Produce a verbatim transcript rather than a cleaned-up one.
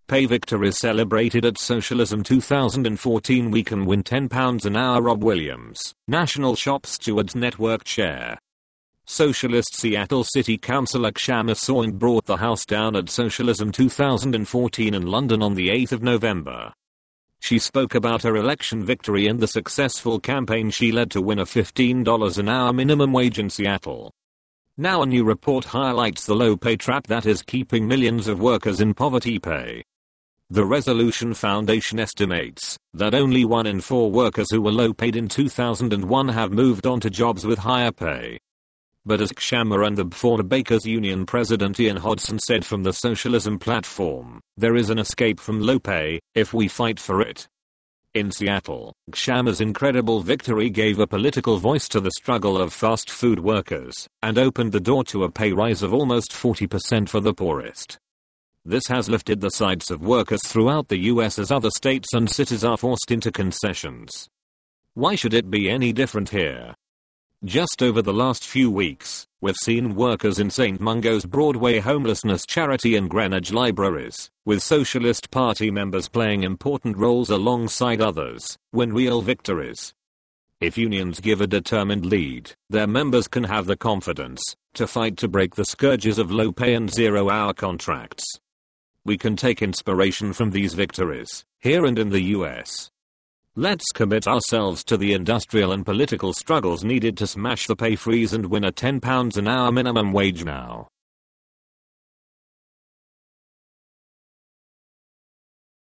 pay victories celebrated at Socialism two thousand fourteen. We can win ten pounds an hour. Rob Williams, National Shop Stewards Network Chair. Socialist Seattle City Councillor Kshama Sawant brought the house down at Socialism two thousand fourteen in London on the eighth of November. She spoke about her election victory and the successful campaign she led to win a fifteen dollars an hour minimum wage in Seattle. Now a new report highlights the low pay trap that is keeping millions of workers in poverty pay. The Resolution Foundation estimates that only one in four workers who were low paid in two thousand one have moved on to jobs with higher pay. But as Kshama and the Florida Bakers Union president Ian Hodson said from the Socialism platform, there is an escape from low pay if we fight for it. In Seattle, Kshama's incredible victory gave a political voice to the struggle of fast food workers and opened the door to a pay rise of almost forty percent for the poorest. This has lifted the sights of workers throughout the U S as other states and cities are forced into concessions. Why should it be any different here? Just over the last few weeks, we've seen workers in Saint Mungo's Broadway homelessness charity and Greenwich libraries, with Socialist Party members playing important roles alongside others, win real victories. If unions give a determined lead, their members can have the confidence to fight to break the scourges of low pay and zero-hour contracts. We can take inspiration from these victories, here and in the U S. Let's commit ourselves to the industrial and political struggles needed to smash the pay freeze and win a ten pounds an hour minimum wage now.